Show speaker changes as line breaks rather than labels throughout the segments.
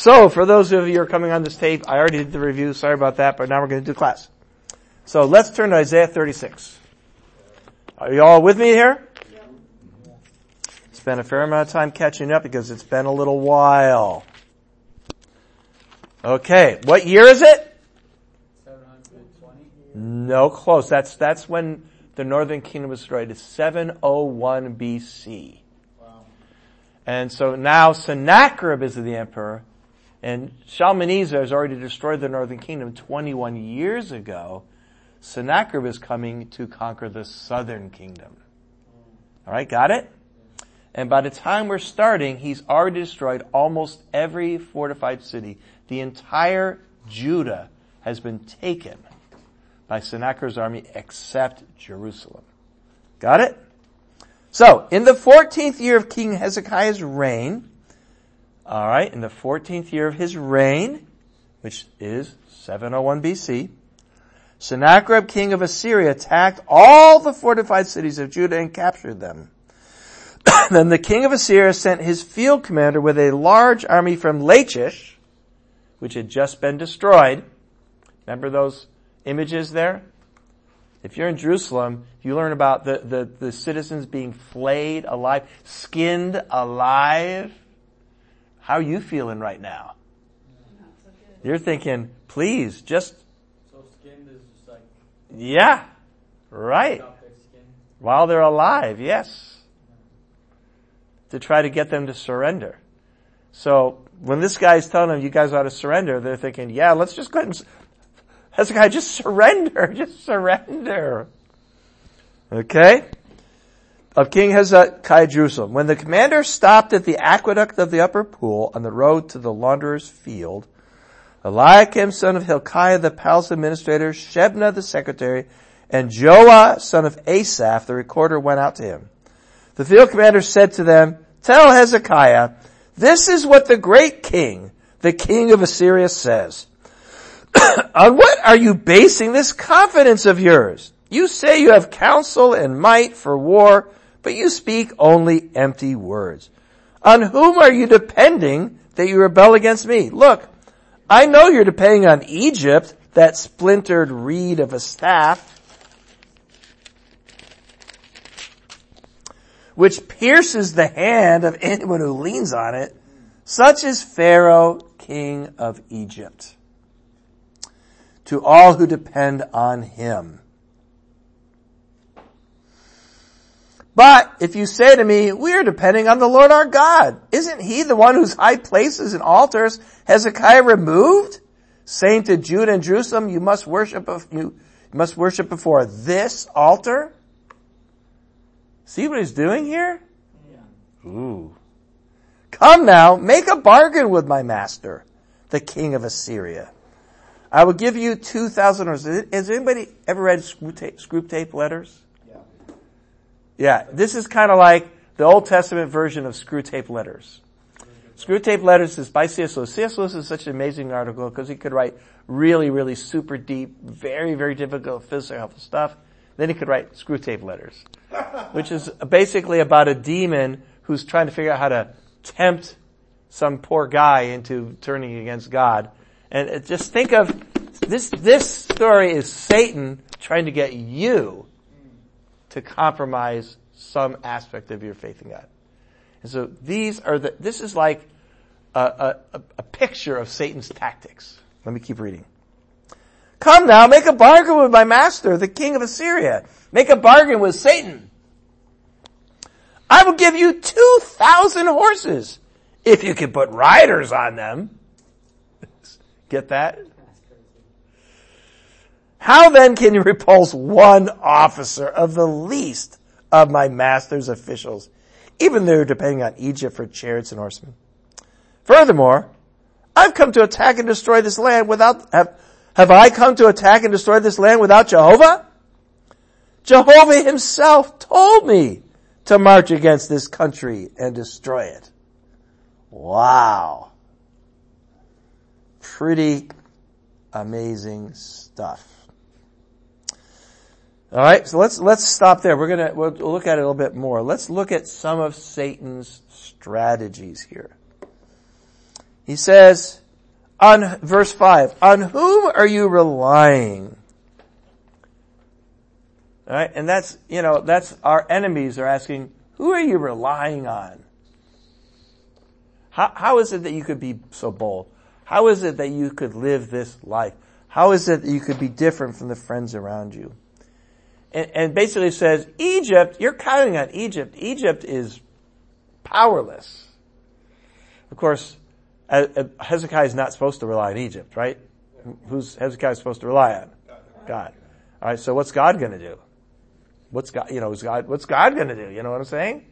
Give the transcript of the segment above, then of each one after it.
So, for those of you who are coming on this tape, I already did the review, sorry about that, but now we're going to do class. So, let's turn to Isaiah 36. Are you all with me here? Spent a fair amount of time catching up because it's been a little while. Okay, what year is it?
720.
No, close. That's when the northern kingdom was destroyed. It's 701 BC.
Wow.
And so now Sennacherib is the emperor, and Shalmaneser has already destroyed the northern kingdom 21 years ago. Sennacherib is coming to conquer the southern kingdom. All right, got it? And by the time we're starting, he's already destroyed almost every fortified city. The entire Judah has been taken by Sennacherib's army except Jerusalem. Got it? So, in the 14th year of King Hezekiah's reign, all right, in the 14th year of his reign, which is 701 BC, Sennacherib, king of Assyria, attacked all the fortified cities of Judah and captured them. Then the king of Assyria sent his field commander with a large army from Lachish, which had just been destroyed. Remember those images there? If you're in Jerusalem, you learn about the citizens being flayed alive, skinned alive. How are you feeling right now? You're thinking, please, just...
So skinned is just like...
Yeah, right. While they're alive, yes. To try to get them to surrender. So, when this guy's telling them, you guys ought to surrender, they're thinking, yeah, let's just go ahead and... Hezekiah, just surrender. Just surrender. Okay? Of King Hezekiah, Jerusalem. When the commander stopped at the aqueduct of the upper pool on the road to the launderer's field, Eliakim, son of Hilkiah, the palace administrator, Shebna, the secretary, and Joah, son of Asaph, the recorder, went out to him. The field commander said to them, tell Hezekiah, this is what the great king, the king of Assyria, says. On what are you basing this confidence of yours? You say you have counsel and might for war, but you speak only empty words. On whom are you depending that you rebel against me? Look, I know you're depending on Egypt, that splintered reed of a staff, which pierces the hand of anyone who leans on it. Such is Pharaoh, king of Egypt, to all who depend on him. But if you say to me, we are depending on the Lord our God, isn't he the one whose high places and altars Hezekiah removed, saying to Judah and Jerusalem, you must worship before this altar? See what he's doing here?
Yeah.
Ooh. Come now, make a bargain with my master, the king of Assyria. I will give you 2,000 horses. Has anybody ever read Screwtape Letters? Yeah, this is kind of like the Old Testament version of Screwtape Letters. Screwtape Letters is by C.S. Lewis. C.S. Lewis is such an amazing article because he could write really, really super deep, very, very difficult philosophical stuff. Then he could write Screwtape Letters, which is basically about a demon who's trying to figure out how to tempt some poor guy into turning against God. And just think of this story is Satan trying to get you to compromise some aspect of your faith in God. And so this is like a picture of Satan's tactics. Let me keep reading. Come now, make a bargain with my master, the king of Assyria. Make a bargain with Satan. I will give you 2,000 horses if you can put riders on them. Get that? How then can you repulse one officer of the least of my master's officials, even though you're depending on Egypt for chariots and horsemen? Furthermore, I've come to attack and destroy this land have I come to attack and destroy this land without Jehovah? Jehovah himself told me to march against this country and destroy it. Wow. Pretty amazing stuff. All right, so let's stop there. We'll look at it a little bit more. Let's look at some of Satan's strategies here. He says, on verse 5, on whom are you relying? All right, and that's our enemies are asking, who are you relying on? How is it that you could be so bold? How is it that you could live this life? How is it that you could be different from the friends around you? And basically says, Egypt, you're counting on Egypt. Egypt is powerless. Of course, Hezekiah is not supposed to rely on Egypt, right? Who's Hezekiah supposed to rely on? God. All right, so what's God going to do? What's God going to do? You know what I'm saying?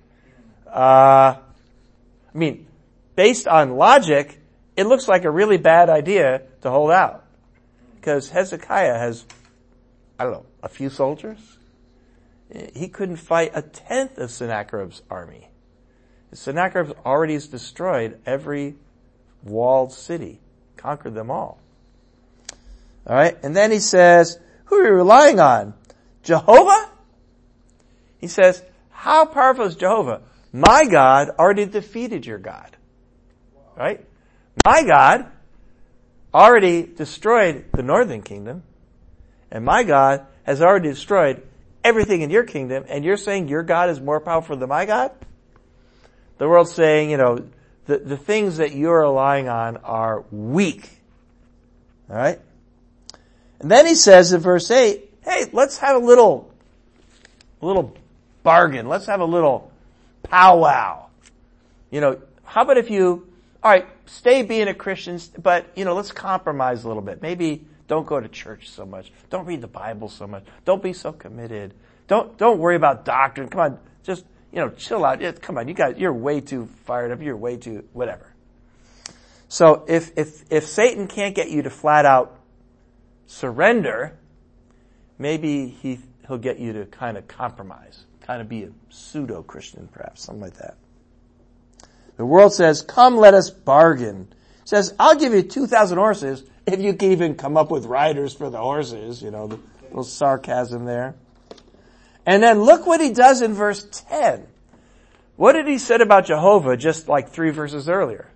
Based on logic, it looks like a really bad idea to hold out. Because Hezekiah has, a few soldiers. He couldn't fight a tenth of Sennacherib's army. Sennacherib already has destroyed every walled city, conquered them all. All right, and then he says, who are you relying on? Jehovah? He says, how powerful is Jehovah? My God already defeated your God. Right? My God already destroyed the northern kingdom, and my God has already destroyed everything in your kingdom, and you're saying your God is more powerful than my God? The world's saying, the things that you're relying on are weak. All right? And then he says in verse 8, hey, let's have a little bargain. Let's have a little powwow. How about if you, all right, stay being a Christian, but, let's compromise a little bit. Maybe don't go to church so much. Don't read the Bible so much. Don't be so committed. Don't worry about doctrine. Come on, just, chill out. Come on, you're way too fired up. You're way too, whatever. So if Satan can't get you to flat out surrender, maybe he'll get you to kind of compromise, kind of be a pseudo-Christian perhaps, something like that. The world says, come let us bargain. It says, I'll give you 2,000 horses if you can even come up with riders for the horses, the little sarcasm there. And then look what he does in verse 10. What did he say about Jehovah just like 3 verses earlier?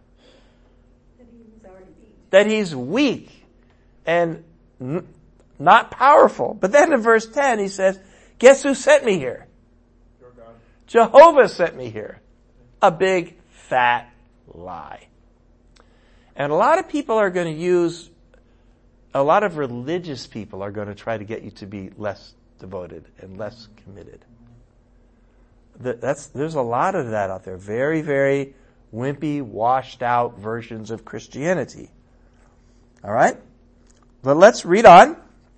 That he's weak and not powerful. But then in verse 10 he says, guess who sent me here? Your God. Jehovah sent me here. A big fat lie. And a lot of people are going to use, a lot of religious people are going to try to get you to be less devoted and less committed. There's a lot of that out there. Very, very wimpy, washed out versions of Christianity. All right? But let's read on.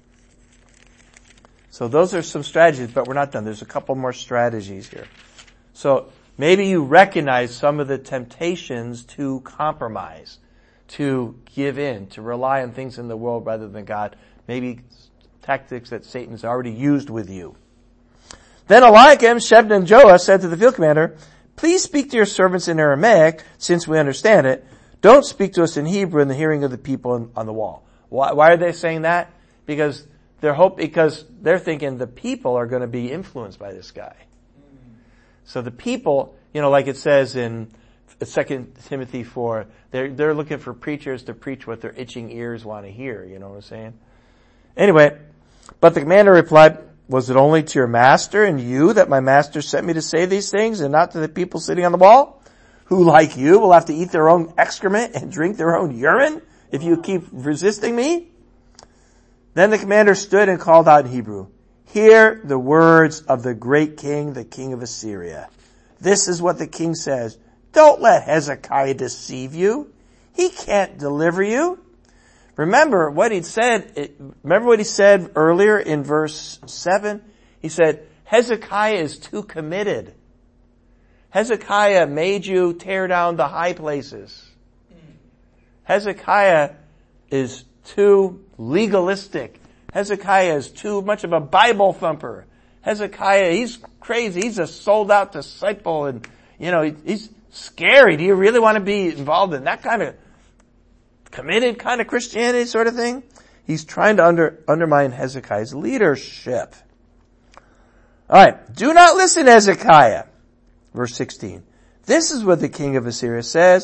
So those are some strategies, but we're not done. There's a couple more strategies here. So maybe you recognize some of the temptations to compromise, to give in, to rely on things in the world rather than God. Maybe tactics that Satan's already used with you. Then Eliakim, Shebna, and Joah said to the field commander, please speak to your servants in Aramaic, since we understand it. Don't speak to us in Hebrew in the hearing of the people on the wall. Why are they saying that? Because they're thinking the people are going to be influenced by this guy. So the people, like it says in 2 Timothy 4, they're looking for preachers to preach what their itching ears want to hear. You know what I'm saying? Anyway, but the commander replied, was it only to your master and you that my master sent me to say these things and not to the people sitting on the wall, who like you will have to eat their own excrement and drink their own urine if you keep resisting me? Then the commander stood and called out in Hebrew, hear the words of the great king, the king of Assyria. This is what the king says. Don't let Hezekiah deceive you. He can't deliver you. Remember what he said earlier in verse 7? He said, Hezekiah is too committed. Hezekiah made you tear down the high places. Hezekiah is too legalistic. Hezekiah is too much of a Bible thumper. Hezekiah, he's crazy. He's a sold out disciple and, he's scary. Do you really want to be involved in that kind of committed kind of Christianity sort of thing? He's trying to undermine Hezekiah's leadership. All right. Do not listen, Hezekiah. Verse 16. This is what the king of Assyria says.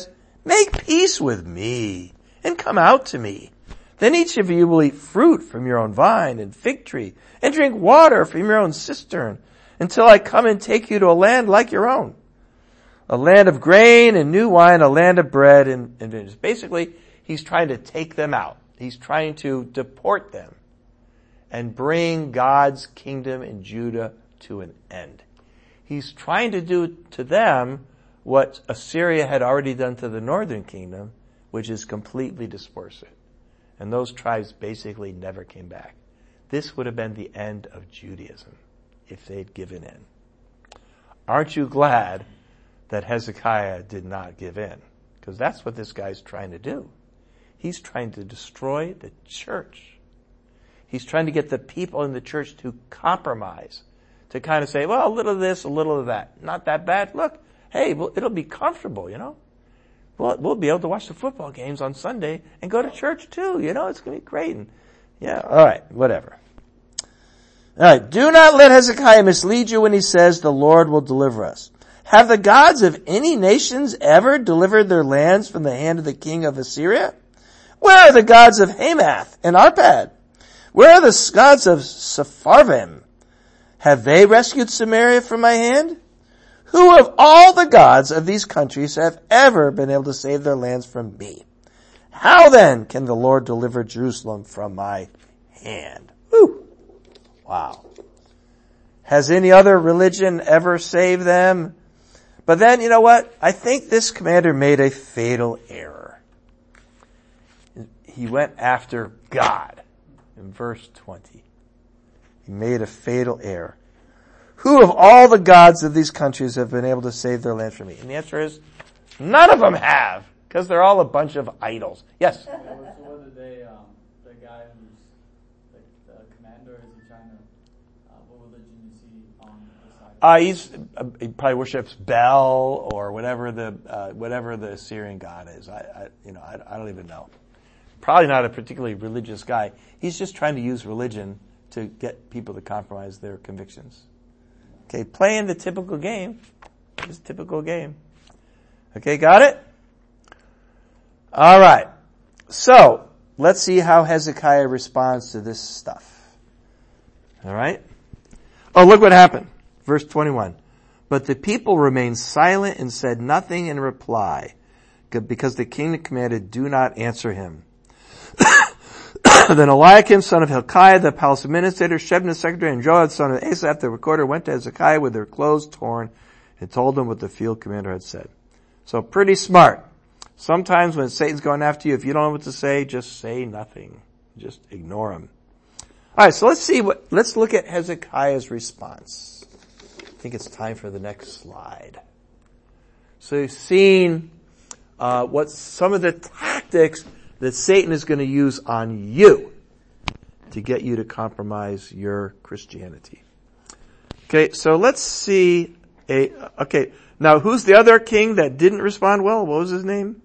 Make peace with me and come out to me. Then each of you will eat fruit from your own vine and fig tree and drink water from your own cistern until I come and take you to a land like your own. A land of grain and new wine, a land of bread and vineyards. Basically, he's trying to take them out. He's trying to deport them and bring God's kingdom in Judah to an end. He's trying to do to them what Assyria had already done to the northern kingdom, which is completely disperse it. And those tribes basically never came back. This would have been the end of Judaism if they'd given in. Aren't you glad that Hezekiah did not give in? Because that's what this guy's trying to do. He's trying to destroy the church. He's trying to get the people in the church to compromise, to kind of say, well, a little of this, a little of that. Not that bad. Look, hey, well, it'll be comfortable, We'll be able to watch the football games on Sunday and go to church too, it's going to be great. And yeah, alright, whatever. Alright, do not let Hezekiah mislead you when he says the Lord will deliver us. Have the gods of any nations ever delivered their lands from the hand of the king of Assyria? Where are the gods of Hamath and Arpad? Where are the gods of Sepharvaim? Have they rescued Samaria from my hand? Who of all the gods of these countries have ever been able to save their lands from me? How then can the Lord deliver Jerusalem from my hand? Whew. Wow. Has any other religion ever saved them? But then, you know what? I think this commander made a fatal error. He went after God in verse 20. He made a fatal error. Who of all the gods of these countries have been able to save their land from me? And the answer is, none of them have, because they're all a bunch of idols. Yes?
So what did they, the guy who's the commander, is he trying to, what religion is he on the side?
He probably worships Bel or whatever the Assyrian god is. I don't even know. Probably not a particularly religious guy. He's just trying to use religion to get people to compromise their convictions. Okay, playing the typical game. This typical game. Okay, got it? Alright. So, let's see how Hezekiah responds to this stuff. Alright? Oh, look what happened. Verse 21. But the people remained silent and said nothing in reply, because the king commanded, do not answer him. Then Eliakim, son of Hilkiah, the palace administrator, Shebna, the secretary, and Joab, son of Asaph, the recorder, went to Hezekiah with their clothes torn and told him what the field commander had said. So pretty smart. Sometimes when Satan's going after you, if you don't know what to say, just say nothing. Just ignore him. Alright, so let's look at Hezekiah's response. I think it's time for the next slide. So you've seen, what some of the tactics that Satan is going to use on you to get you to compromise your Christianity. Okay, so let's see now who's the other king that didn't respond well? What was his name?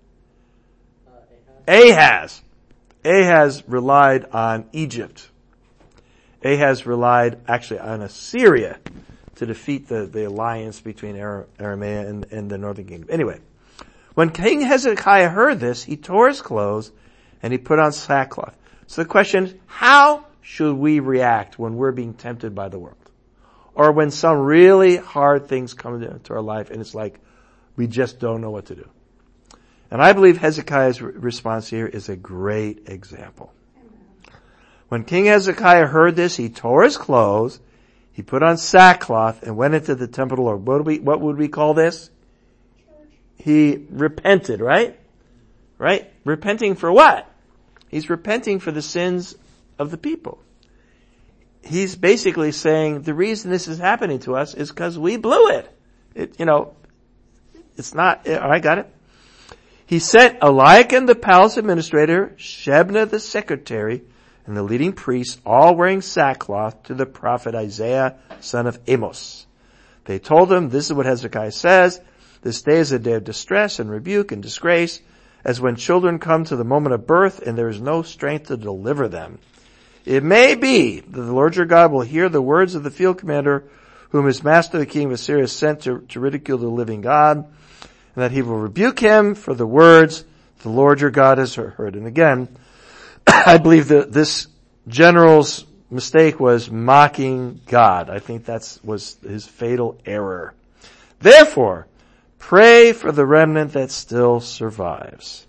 Ahaz. Ahaz relied on Egypt. Ahaz relied actually on Assyria to defeat the alliance between Aramea and the northern kingdom. Anyway, when King Hezekiah heard this, he tore his clothes and he put on sackcloth. So the question is, how should we react when we're being tempted by the world? Or when some really hard things come into our life and it's like, we just don't know what to do. And I believe Hezekiah's response here is a great example. When King Hezekiah heard this, he tore his clothes, he put on sackcloth and went into the temple of the Lord. What would we call this? He repented, right? Right? Repenting for what? He's repenting for the sins of the people. He's basically saying the reason this is happening to us is because we blew it. It's not, I got it. He sent Eliakim the palace administrator, Shebna the secretary, and the leading priests, all wearing sackcloth, to the prophet Isaiah, son of Amos. They told him, this is what Hezekiah says, this day is a day of distress and rebuke and disgrace, as when children come to the moment of birth and there is no strength to deliver them. It may be that the Lord your God will hear the words of the field commander, whom his master the king of Assyria sent to ridicule the living God. and that he will rebuke him for the words the Lord your God has heard. And again, I believe that this general's mistake was mocking God. I think was his fatal error. Therefore, pray for the remnant that still survives.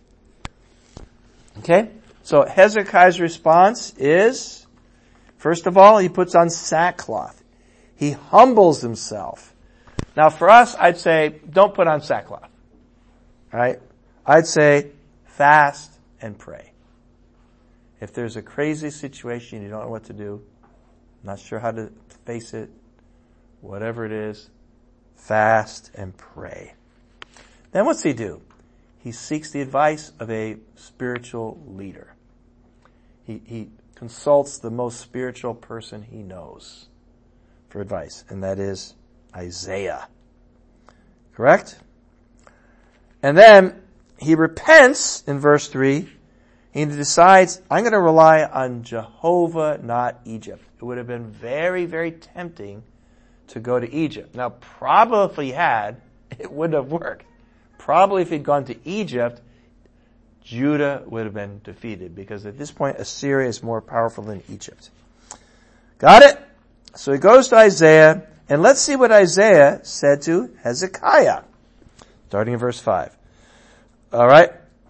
Okay? So Hezekiah's response is, first of all, he puts on sackcloth. He humbles himself. Now for us, I'd say, don't put on sackcloth. Right? I'd say, fast and pray. If there's a crazy situation, you don't know what to do, not sure how to face it, whatever it is, fast and pray. Then what's he do? He seeks the advice of a spiritual leader. He consults the most spiritual person he knows for advice, and that is Isaiah. Correct? And then he repents in verse 3. He decides, I'm going to rely on Jehovah, not Egypt. It would have been very, very tempting to go to Egypt. Now, probably if he had, it wouldn't have worked. Probably if he'd gone to Egypt, Judah would have been defeated, because at this point Assyria is more powerful than Egypt. Got it? So he goes to Isaiah, and let's see what Isaiah said to Hezekiah. Starting in verse 5. Alright?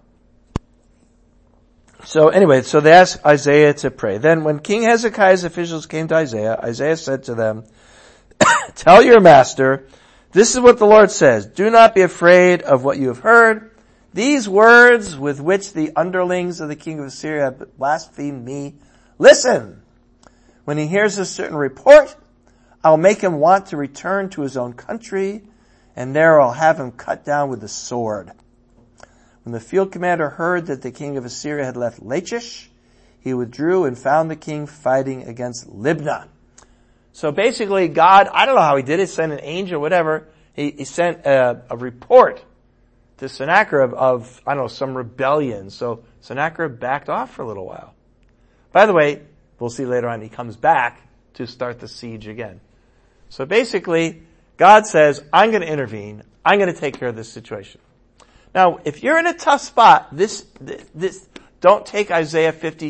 So anyway, so they asked Isaiah to pray. Then when King Hezekiah's officials came to Isaiah, Isaiah said to them, tell your master, this is what the Lord says. Do not be afraid of what you have heard. These words with which the underlings of the king of Assyria have blasphemed me. Listen. When he hears a certain report, I'll make him want to return to his own country, and there I'll have him cut down with the sword. When the field commander heard that the king of Assyria had left Lachish, he withdrew and found the king fighting against Libnah. So basically God, I don't know how he did it, sent an angel, whatever. He sent a report to Sennacherib of, I don't know, some rebellion. So Sennacherib backed off for a little while. By the way, we'll see later on, he comes back to start the siege again. So basically, God says, I'm going to intervene. I'm going to take care of this situation. Now, if you're in a tough spot, this don't take Isaiah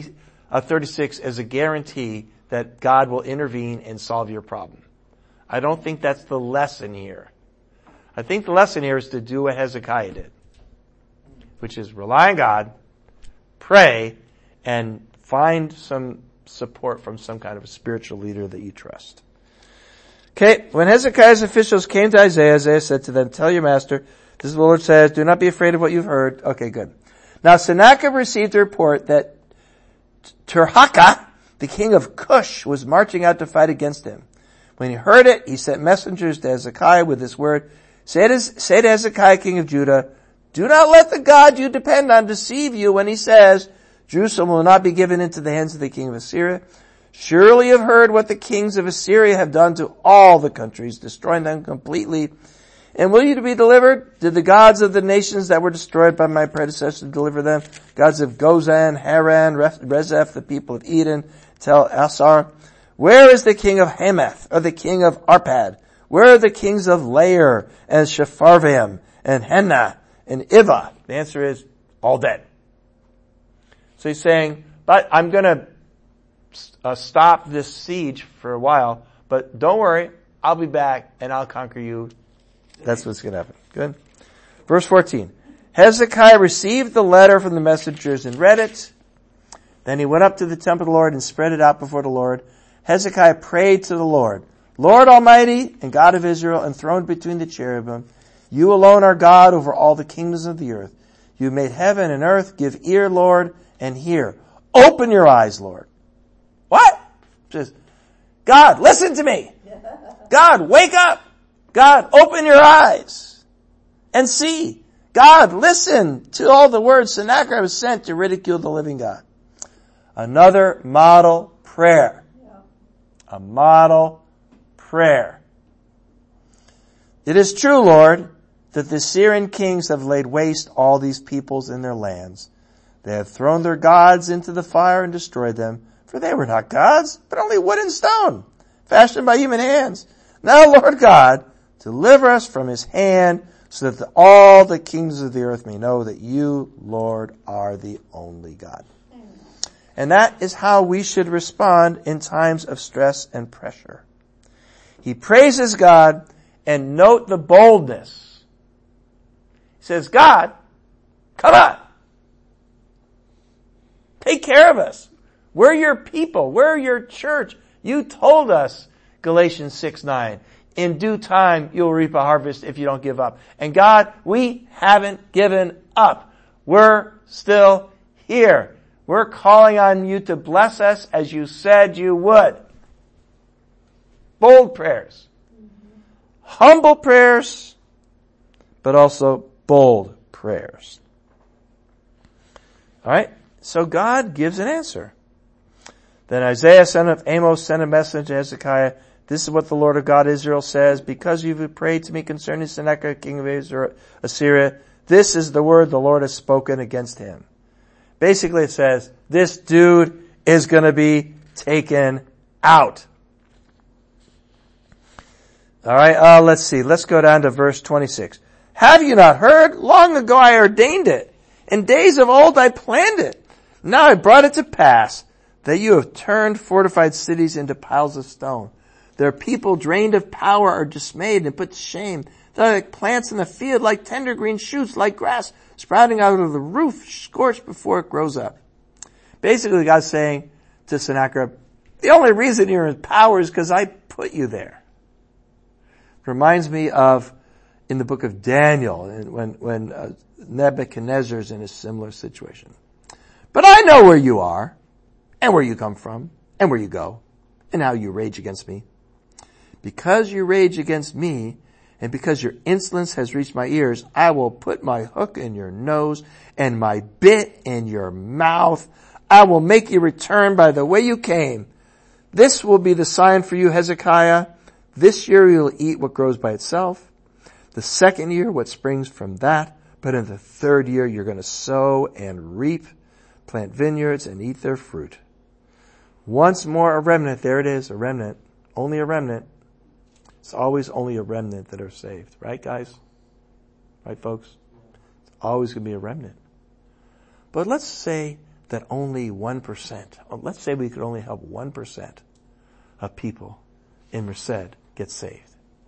36 as a guarantee that God will intervene and solve your problem. I don't think that's the lesson here. I think the lesson here is to do what Hezekiah did, which is rely on God, pray, and find some support from some kind of a spiritual leader that you trust. Okay, when Hezekiah's officials came to Isaiah, Isaiah said to them, tell your master, this is what the Lord says, do not be afraid of what you've heard. Okay, good. Now Sennacherib received a report that Tirhakah, the king of Cush, was marching out to fight against him. When he heard it, he sent messengers to Hezekiah with this word, say to Hezekiah, king of Judah, do not let the God you depend on deceive you when he says, Jerusalem will not be given into the hands of the king of Assyria. Surely you have heard what the kings of Assyria have done to all the countries, destroying them completely. And will you be delivered? Did the gods of the nations that were destroyed by my predecessor deliver them? Gods of Gozan, Haran, Rezeph, the people of Eden, Tel Assar. Where is the king of Hamath, or the king of Arpad? Where are the kings of Lair, and Shepharvaim, and Hena, and Iva? The answer is, all dead. So he's saying, but I'm gonna stop this siege for a while, but don't worry, I'll be back, and I'll conquer you. That's what's going to happen. Good. Verse 14. Hezekiah received the letter from the messengers and read it. Then he went up to the temple of the Lord and spread it out before the Lord. Hezekiah prayed to the Lord, Lord Almighty and God of Israel, enthroned between the cherubim, you alone are God over all the kingdoms of the earth. You made heaven and earth. Give ear, Lord, and hear. Open your eyes, Lord. What? Just, God, listen to me. God, wake up. God, open your eyes and see. God, listen to all the words Sennacherib was sent to ridicule the living God. Another model prayer. A model prayer. It is true, Lord, that the Syrian kings have laid waste all these peoples in their lands. They have thrown their gods into the fire and destroyed them, for they were not gods, but only wood and stone, fashioned by human hands. Now, Lord God, deliver us from his hand, so that all the kings of the earth may know that you, Lord, are the only God. And that is how we should respond in times of stress and pressure. He praises God, and note the boldness. He says, God, come on. Take care of us. We're your people. We're your church. You told us, Galatians 6:9, in due time you'll reap a harvest if you don't give up. And God, we haven't given up. We're still here. We're calling on you to bless us as you said you would. Bold prayers. Humble prayers, but also bold prayers. All right? So God gives an answer. Then Isaiah, son of Amos, sent a message to Hezekiah. This is what the Lord of God Israel says. Because you've prayed to me concerning Sennacherib, king of Assyria, this is the word the Lord has spoken against him. Basically it says, this dude is going to be taken out. All right, let's see. Let's go down to verse 26. Have you not heard? Long ago I ordained it. In days of old I planned it. Now I brought it to pass that you have turned fortified cities into piles of stone. Their people drained of power are dismayed and put to shame. They're like plants in the field, like tender green shoots, like grass sprouting out of the roof, scorched before it grows up. Basically, God's saying to Sennacherib, the only reason you're in power is because I put you there. Reminds me of in the book of Daniel, when Nebuchadnezzar's in a similar situation. But I know where you are, and where you come from, and where you go, and how you rage against me. Because you rage against me, and because your insolence has reached my ears, I will put my hook in your nose and my bit in your mouth. I will make you return by the way you came. This will be the sign for you, Hezekiah. This year you will eat what grows by itself. The second year, what springs from that. But in the third year, you're going to sow and reap, plant vineyards and eat their fruit. Once more a remnant. There it is, a remnant. Only a remnant. It's always only a remnant that are saved. Right, guys? Right, folks? It's always going to be a remnant. But let's say that only 1%, let's say we could only help 1% of people in Merced get saved.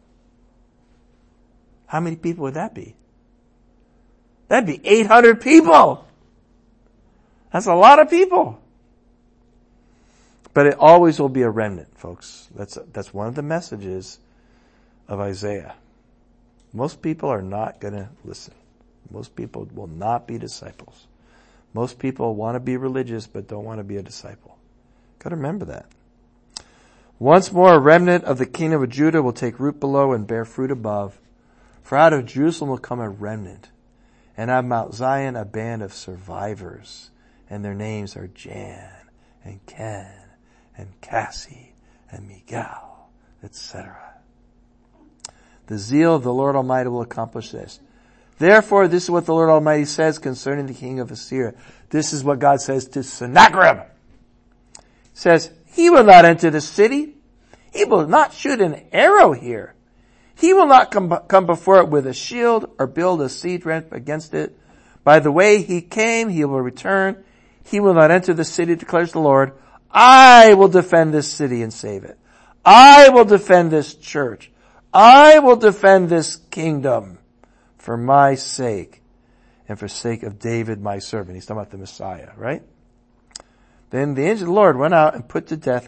How many people would that be? That'd be 800 people. That's a lot of people. But it always will be a remnant, folks. That's one of the messages of Isaiah. Most people are not going to listen. Most people will not be disciples. Most people want to be religious but don't want to be a disciple. Got to remember that. Once more, a remnant of the kingdom of Judah will take root below and bear fruit above. For out of Jerusalem will come a remnant, and out of Mount Zion a band of survivors. And their names are Jan and Ken and Cassie and Miguel, etc. The zeal of the Lord Almighty will accomplish this. Therefore, this is what the Lord Almighty says concerning the king of Assyria. This is what God says to Sennacherib. He says, he will not enter the city. He will not shoot an arrow here. He will not come before it with a shield or build a siege ramp against it. By the way he came, he will return. He will not enter the city, declares the Lord. I will defend this city and save it. I will defend this church. I will defend this kingdom for my sake and for sake of David, my servant. He's talking about the Messiah, right? Then the angel of the Lord went out and put to death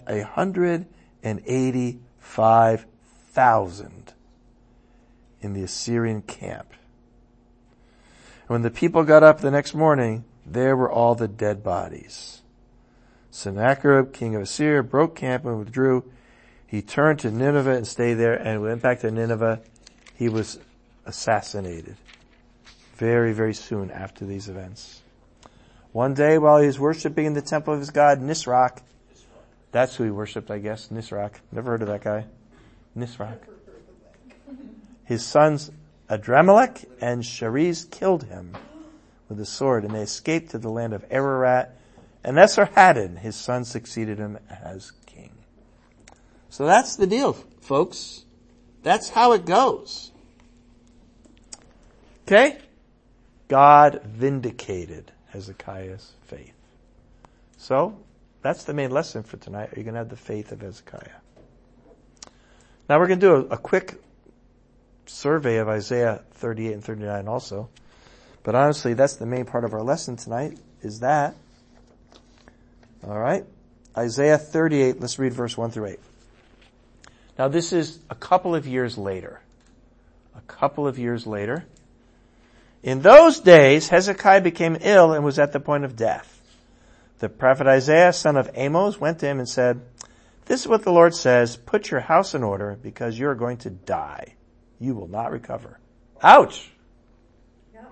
185,000 in the Assyrian camp. And when the people got up the next morning, there were all the dead bodies. Sennacherib, king of Assyria, broke camp and withdrew. He turned to Nineveh and stayed there, and went back to Nineveh. He was assassinated very, very soon after these events. One day while he was worshiping in the temple of his god, Nisroch, that's who he worshipped, I guess, Nisroch. Never heard of that guy. Nisroch. His sons Adramelech and Shariz killed him with a sword, and they escaped to the land of Ararat. And Esarhaddon, his son, succeeded him as king. So that's the deal, folks. That's how it goes. Okay? God vindicated Hezekiah's faith. So, that's the main lesson for tonight. Are you going to have the faith of Hezekiah? Now we're going to do a quick survey of Isaiah 38 and 39 also. But honestly, that's the main part of our lesson tonight, is that. All right? Isaiah 38, let's read verse 1 through 8. Now this is a couple of years later. A couple of years later. In those days, Hezekiah became ill and was at the point of death. The prophet Isaiah, son of Amos, went to him and said, "This is what the Lord says, put your house in order because you are going to die. You will not recover." Ouch! Yep.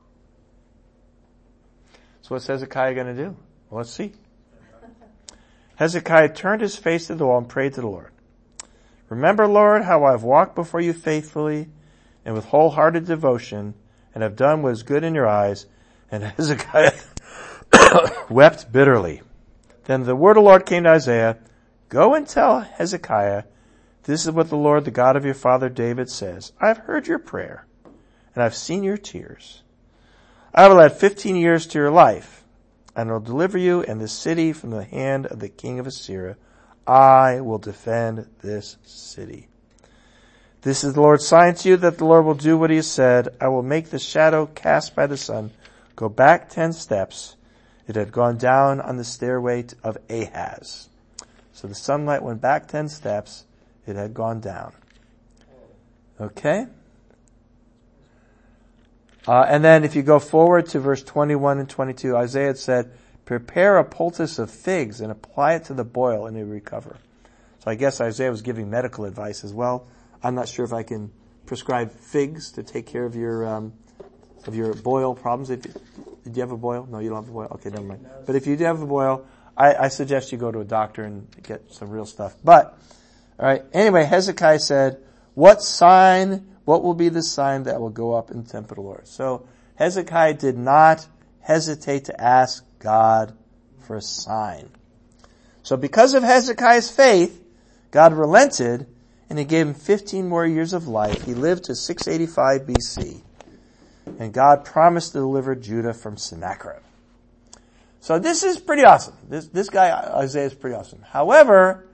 So what's Hezekiah going to do? Well, let's see. Hezekiah turned his face to the wall and prayed to the Lord. "Remember, Lord, how I have walked before you faithfully and with wholehearted devotion and have done what is good in your eyes." And Hezekiah wept bitterly. Then the word of the Lord came to Isaiah, "Go and tell Hezekiah, this is what the Lord, the God of your father David says. I have heard your prayer, and I have seen your tears. I will add 15 years to your life, and will deliver you and this city from the hand of the king of Assyria. I will defend this city. This is the Lord's sign to you that the Lord will do what he has said. I will make the shadow cast by the sun go back 10 steps. It had gone down on the stairway of Ahaz." So the sunlight went back 10 steps. It had gone down. Okay? And then if you go forward to verse 21 and 22, Isaiah had said, "Prepare a poultice of figs and apply it to the boil and it will recover." So I guess Isaiah was giving medical advice as well. I'm not sure if I can prescribe figs to take care of your boil problems. Do you have a boil? No, you don't have a boil? Okay, never mind. But if you do have a boil, I suggest you go to a doctor and get some real stuff. But, alright, anyway, Hezekiah said, what will be the sign that will go up in the temple of the Lord? So, Hezekiah did not hesitate to ask God for a sign. So because of Hezekiah's faith, God relented and he gave him 15 more years of life. He lived to 685 BC. And God promised to deliver Judah from Sennacherib. So this is pretty awesome. This guy, Isaiah, is pretty awesome. However,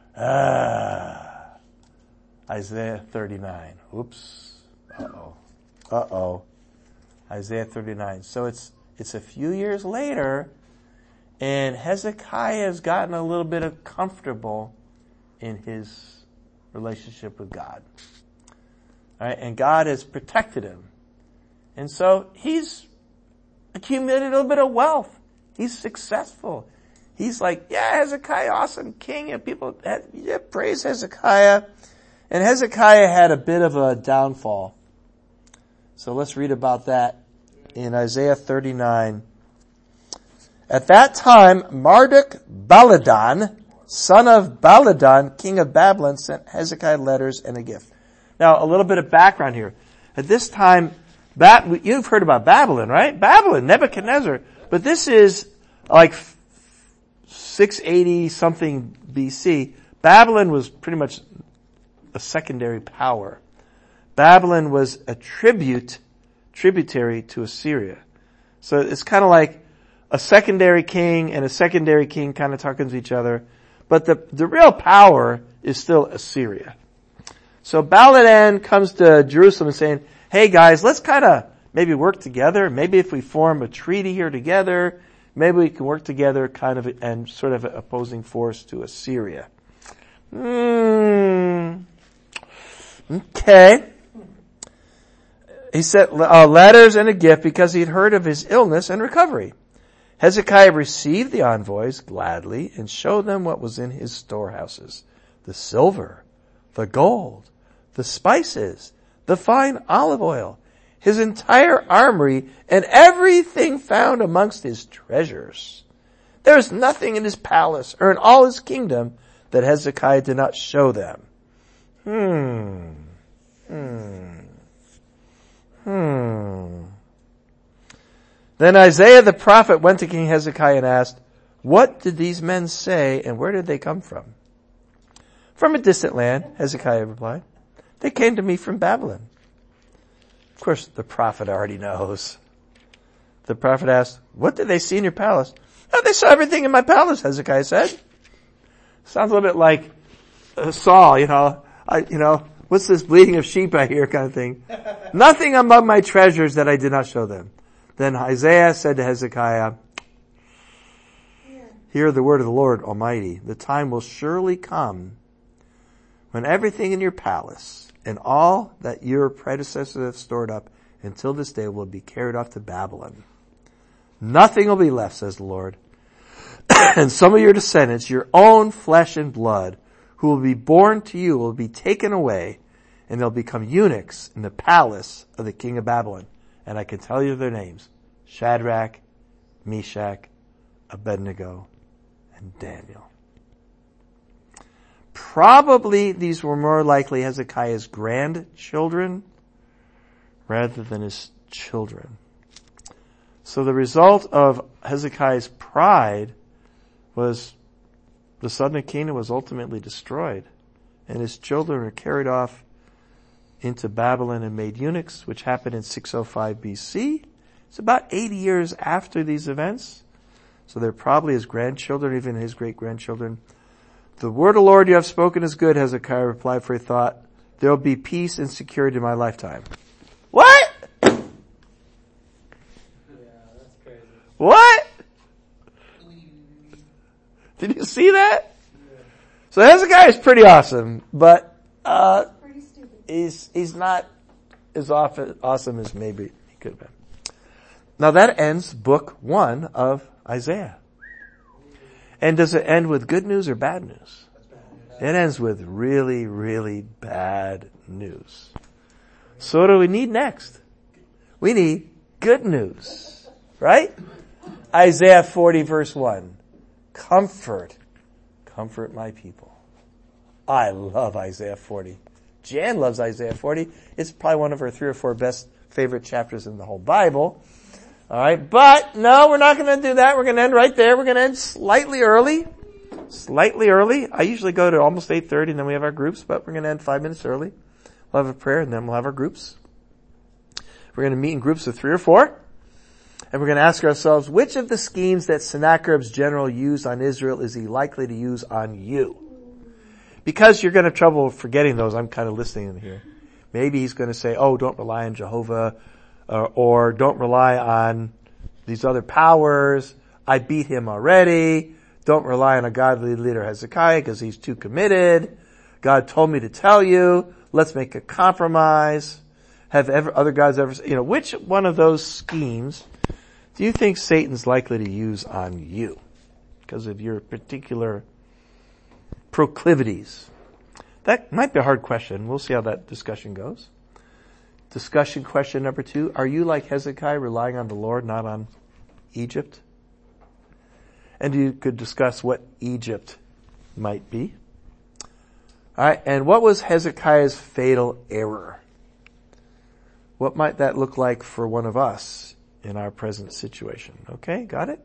Isaiah 39. Oops. Uh-oh. Isaiah 39. So it's a few years later, and Hezekiah has gotten a little bit comfortable in his relationship with God. All right, and God has protected him. And so he's accumulated a little bit of wealth. He's successful. He's like, yeah, Hezekiah, awesome king. And people, praise Hezekiah. And Hezekiah had a bit of a downfall. So let's read about that in Isaiah 39. At that time, Marduk-Baladan, son of Baladan, king of Babylon, sent Hezekiah letters and a gift. Now, a little bit of background here. At this time, you've heard about Babylon, right? Babylon, Nebuchadnezzar. But this is like 680 something BC. Babylon was pretty much a secondary power. Babylon was a tributary to Assyria. So it's kind of like a secondary king and a secondary king kind of talking to each other. But the real power is still Assyria. So Baladan comes to Jerusalem and saying, hey guys, let's kind of maybe work together. Maybe if we form a treaty here together, maybe we can work together kind of and sort of an opposing force to Assyria. Okay. He sent letters and a gift because he'd heard of his illness and recovery. Hezekiah received the envoys gladly and showed them what was in his storehouses: the silver, the gold, the spices, the fine olive oil, his entire armory, and everything found amongst his treasures. There is nothing in his palace or in all his kingdom that Hezekiah did not show them. Then Isaiah the prophet went to King Hezekiah and asked, what did these men say and where did they come from? From a distant land, Hezekiah replied. They came to me from Babylon. Of course, the prophet already knows. The prophet asked, what did they see in your palace? Oh, they saw everything in my palace, Hezekiah said. Sounds a little bit like Saul, what's this bleating of sheep I hear kind of thing. Nothing among my treasures that I did not show them. Then Isaiah said to Hezekiah, hear the word of the Lord Almighty. The time will surely come when everything in your palace and all that your predecessors have stored up until this day will be carried off to Babylon. Nothing will be left, says the Lord. And some of your descendants, your own flesh and blood, who will be born to you, will be taken away, and they'll become eunuchs in the palace of the king of Babylon. And I can tell you their names: Shadrach, Meshach, Abednego, and Daniel. Probably these were more likely Hezekiah's grandchildren rather than his children. So the result of Hezekiah's pride was the southern kingdom was ultimately destroyed, and his children were carried off into Babylon and made eunuchs, which happened in 605 BC. It's about 80 years after these events. So they're probably his grandchildren, even his great-grandchildren. The word of the Lord you have spoken is good, Hezekiah replied, for he thought, there will be peace and security in my lifetime. What?
Yeah, that's crazy.
What? Did you see that? Yeah. So Hezekiah is pretty awesome, but
pretty stupid.
He's not as awesome as maybe he could have been. Now that ends book 1 of Isaiah. And does it end with good news or bad news? It ends with really, really bad news. So what do we need next? We need good news, right? Isaiah 40 verse 1. Comfort my people. I love Isaiah 40. Jan loves Isaiah 40. It's probably one of her 3 or 4 best favorite chapters in the whole Bible. Alright, but no, we're not going to do that. We're going to end right there. We're going to end slightly early. I usually go to almost 8:30 and then we have our groups, but we're going to end 5 minutes early. We'll have a prayer and then we'll have our groups. We're going to meet in groups of 3 or 4. And we're going to ask ourselves, which of the schemes that Sennacherib's general used on Israel is he likely to use on you? Because you're going to have trouble forgetting those, I'm kind of listening in here. Maybe he's going to say, oh, don't rely on Jehovah, or don't rely on these other powers. I beat him already. Don't rely on a godly leader Hezekiah because he's too committed. God told me to tell you. Let's make a compromise. Have other gods ever, which one of those schemes do you think Satan's likely to use on you because of your particular proclivities? That might be a hard question. We'll see how that discussion goes. Discussion question number 2. Are you like Hezekiah, relying on the Lord, not on Egypt? And you could discuss what Egypt might be. All right. And what was Hezekiah's fatal error? What might that look like for one of us in our present situation? Okay, got it?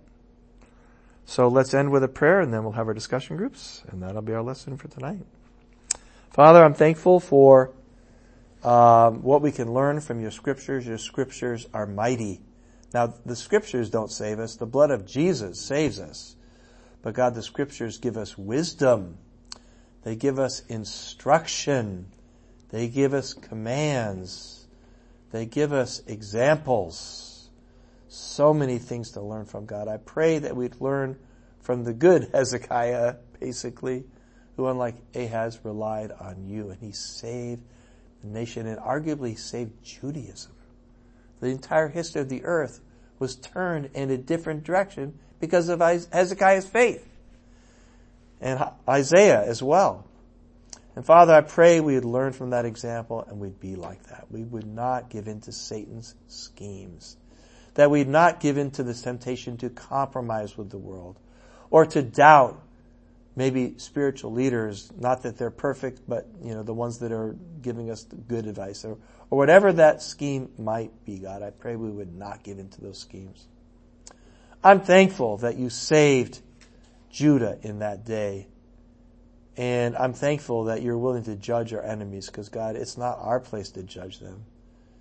So let's end with a prayer and then we'll have our discussion groups, and that'll be our lesson for tonight. Father, I'm thankful for what we can learn from your scriptures. Your scriptures are mighty. Now, the scriptures don't save us. The blood of Jesus saves us. But God, the scriptures give us wisdom. They give us instruction. They give us commands. They give us examples. So many things to learn from, God. I pray that we'd learn from the good Hezekiah, basically, who, unlike Ahaz, relied on you. And he saved the nation and arguably saved Judaism. The entire history of the earth was turned in a different direction because of Hezekiah's faith. And Isaiah as well. And Father, I pray we would learn from that example and we'd be like that. We would not give in to Satan's schemes. That we'd not give in to this temptation to compromise with the world or to doubt maybe spiritual leaders, not that they're perfect, but the ones that are giving us good advice or whatever that scheme might be, God. I pray we would not give in to those schemes. I'm thankful that you saved Judah in that day. And I'm thankful that you're willing to judge our enemies because, God, it's not our place to judge them.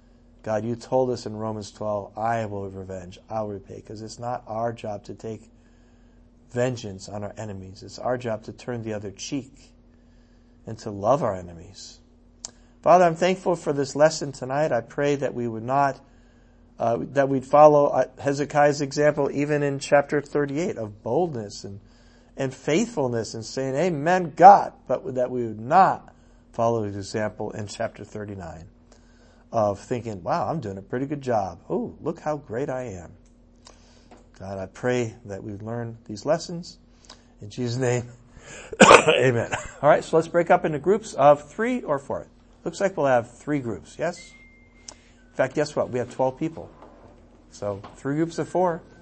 God, you told us in Romans 12, I will revenge, I'll repay, because it's not our job to take vengeance on our enemies. It's our job to turn the other cheek and to love our enemies. Father, I'm thankful for this lesson tonight. I pray that we would not, that we'd follow Hezekiah's example even in chapter 38 of boldness and faithfulness and saying, Amen, God, but that we would not follow his example in chapter 39 of thinking, wow, I'm doing a pretty good job. Oh, look how great I am. God, I pray that we learn these lessons. In Jesus' name, amen. All right, so let's break up into groups of 3 or 4. Looks like we'll have 3 groups, yes? In fact, guess what? We have 12 people. So 3 groups of 4.